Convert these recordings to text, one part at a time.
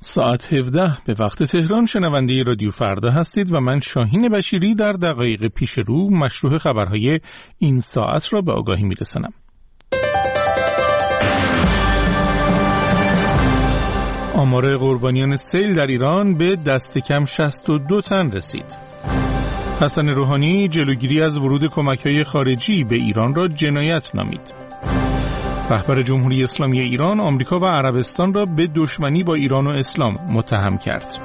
ساعت 17 به وقت تهران شنونده رادیو فردا هستید و من شاهین بشیری در دقایق پیش رو مشروع خبرهای این ساعت را به آگاهی میرسانم. آمار قربانیان سیل در ایران به دست کم 62 تن رسید. حسن روحانی جلوگیری از ورود کمک‌های خارجی به ایران را جنایت نامید. رهبر جمهوری اسلامی ایران آمریکا و عربستان را به دشمنی با ایران و اسلام متهم کرد.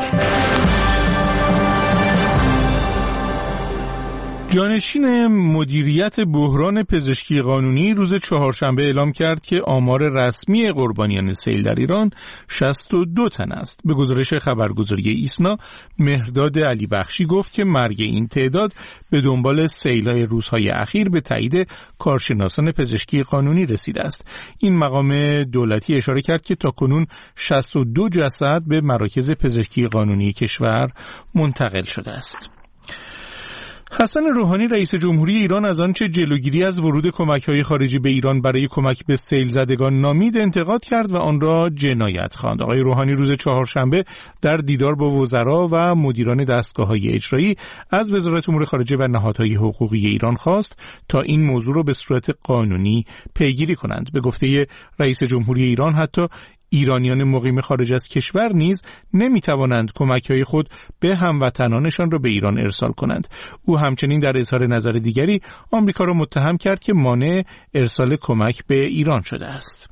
جانشین مدیریت بحران پزشکی قانونی روز چهارشنبه اعلام کرد که آمار رسمی قربانیان سیل در ایران 62 تن است. به گزارش خبرگزاری ایسنا، مهرداد علی بخشی گفت که مرگ این تعداد به دنبال سیل‌های روزهای اخیر به تایید کارشناسان پزشکی قانونی رسیده است. این مقام دولتی اشاره کرد که تاکنون 62 جسد به مراکز پزشکی قانونی کشور منتقل شده است. حسن روحانی رئیس جمهوری ایران از آنچه جلوگیری از ورود کمک‌های خارجی به ایران برای کمک به سیل زدگان نامید انتقاد کرد و آن را جنایت خواند. آقای روحانی روز چهارشنبه در دیدار با وزرا و مدیران دستگاه‌های اجرایی از وزارت امور خارجه و نهادهای حقوقی ایران خواست تا این موضوع را به صورت قانونی پیگیری کنند. به گفته رئیس جمهوری ایران حتی ایرانیان مقیم خارج از کشور نیز نمیتوانند کمک‌های خود به هموطنانشان را به ایران ارسال کنند. او همچنین در اظهار نظر دیگری آمریکا را متهم کرد که مانع ارسال کمک به ایران شده است.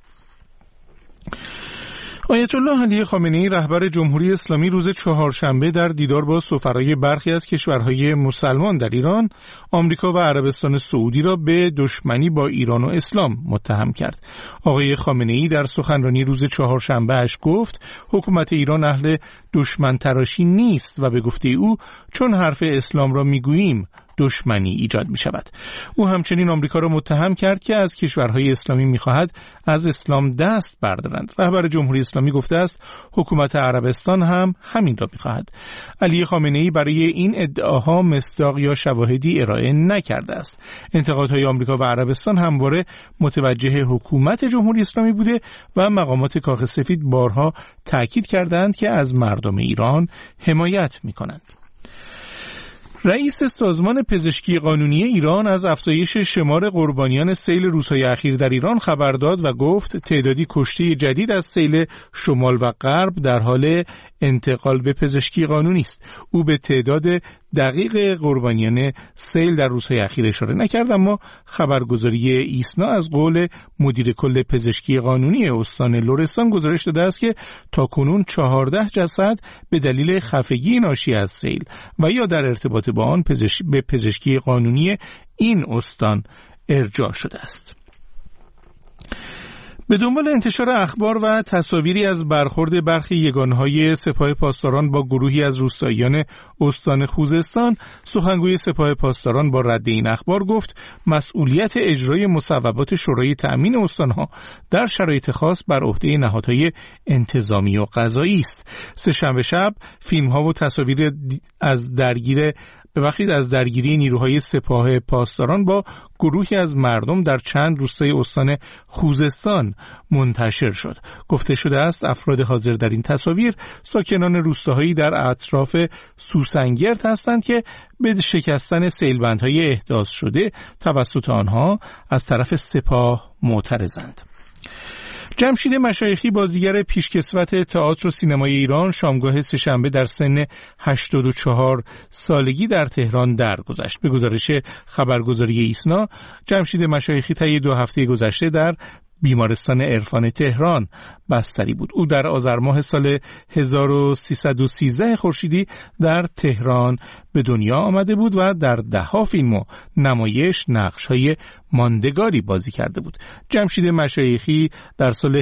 آیت الله علی خامنه‌ای رهبر جمهوری اسلامی روز چهارشنبه در دیدار با سفرای برخی از کشورهای مسلمان در ایران، آمریکا و عربستان سعودی را به دشمنی با ایران و اسلام متهم کرد. آقای خامنه‌ای در سخنرانی روز چهارشنبه اش گفت حکومت ایران اهل دشمن تراشی نیست و به گفته او چون حرف اسلام را میگوییم دشمنی ایجاد می شود. او همچنین آمریکا را متهم کرد که از کشورهای اسلامی می خواهد از اسلام دست بردارند. رهبر جمهوری اسلامی گفته است حکومت عربستان هم همین را می خواهد. علی خامنه‌ای برای این ادعاها مصداق یا شواهدی ارائه نکرده است. انتقادهای آمریکا و عربستان همواره متوجه حکومت جمهوری اسلامی بوده و مقامات کاخ سفید بارها تاکید کردند که از مردم ایران حمایت می کنند. رئیس سازمان پزشکی قانونی ایران از افزایش شمار قربانیان سیل روزهای اخیر در ایران خبر داد و گفت تعدادی کشته جدید از سیل شمال و غرب در حال انتقال به پزشکی قانونی است. او به تعداد دقیق قربانیان سیل در روزهای اخیر اشاره نکرد، اما خبرگزاری ایسنا از قول مدیر کل پزشکی قانونی استان لرستان گزارش داده است که تاکنون 14 جسد به دلیل خفگی ناشی از سیل و یا در ارتباط با آن به پزشکی قانونی این استان ارجاع شده است. به دنبال انتشار اخبار و تصاویری از برخورد برخی یگانهای سپاه پاسداران با گروهی از روستاییان استان خوزستان، سخنگوی سپاه پاسداران با رد این اخبار گفت مسئولیت اجرای مصوبات شورای تأمین استانها در شرایط خاص بر عهده نهادهای انتظامی و قضایی است. سه‌شنبه شب فیلم‌ها و تصاویر از درگیری نیروهای سپاه پاسداران با گروهی از مردم در چند روستای استان خوزستان منتشر شد. گفته شده است افراد حاضر در این تصاویر ساکنان روستاهایی در اطراف سوسنگرد هستند که به شکستن سیلبندهای احداث شده توسط آنها از طرف سپاه معترضند. جمشید مشایخی بازیگر پیشکسوت تئاتر و سینمای ایران شامگاه سه‌شنبه در سن 84 سالگی در تهران درگذشت. به گزارش خبرگزاری ایسنا، جمشید مشایخی طی 2 هفته گذشته در بیمارستان عرفان تهران بستری بود. او در آذر ماه سال 1313 خورشیدی در تهران به دنیا آمده بود و در 10 فیلم و نمایش نقش‌های ماندگاری بازی کرده بود. جمشید مشایخی در سال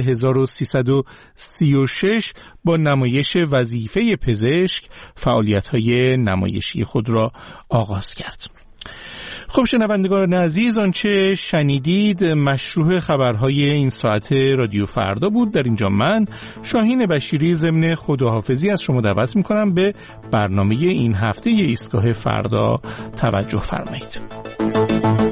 1336 با نمایش وظیفه پزشک فعالیت‌های نمایشی خود را آغاز کرد. خب شنوندگان عزیز، آنچه شنیدید مشروع خبرهای این ساعت رادیو فردا بود. در اینجا من شاهین بشیری ضمن خداحافظی از شما دعوت میکنم به برنامه این هفته ایستگاه فردا توجه فرمایید.